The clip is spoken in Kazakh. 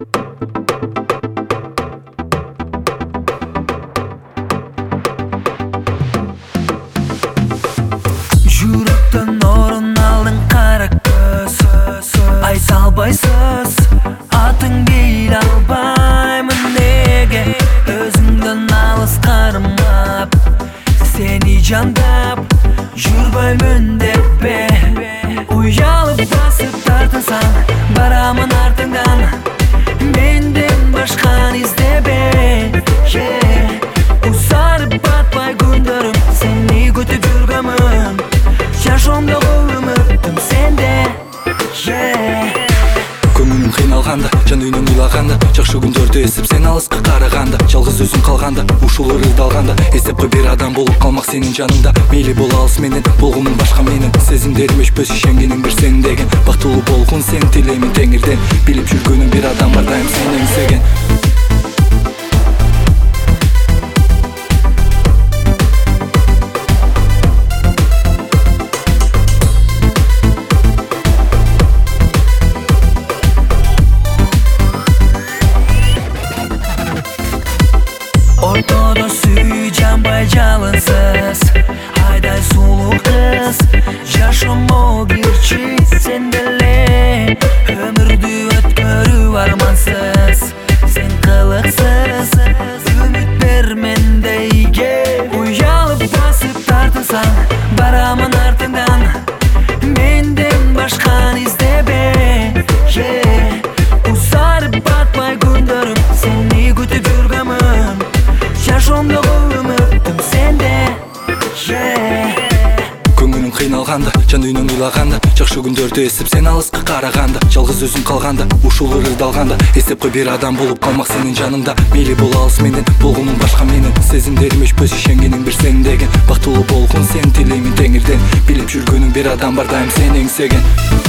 Жүректен орын алдың қара көз, ай салбайсыз атың бейіл албаймын неге өзіңден алыс қарымап сені жандап жүрбаймын деп бе ұялып басып тартынсаң барамын артыңдан менден башқаны іздебе ұзарып батпай күндерім сені күтіп жүргенмін жашуымдағы үмітім сенде көңілім қиналғанда жан үйнен ұйлағанда жақсы күндерді есіп сен алысқа қарағанда жалғыз өзің қалғанда ушул ырылдалғанда есеп қой бір адам болып қалмақ сенің жаныңда мейлі бол алыс менен болғының башқа менің сезімдерім өшпөс ішенгенің бір сен деген бақтылы болғын сен тілеймін теңірден біліп жүргенің бір адам бар дайым сен еңсеген ортада сүй жанбай жалынсыз айдай сұлу қыз жашыма кирчи сен деле өмірді өткөрүү армансыз сен кылыксыз үміт бер мендейге уялып басып тартынсаң барамын артыңдан менден башканы издебе ұзарып батпай күндерім сени күтіп жүргенмін жашуымдағы үмітім сенде көңілім қиналғанда жан үйнен ұйлағанда жақсы күндерді есіп сен алысқа қарағанда жалғыз өзің қалғанда ушул ырылдалғанда есеп қой бір адам болып қалмақ сенің жаныңда мейлі бол алыс менен болғының башқа менің сезімдерім өшпөс ішенгенің бір сен деген бақтылы болғын сен тілеймін теңірден біліп жүргенің бір адам бар дайым сен еңсеген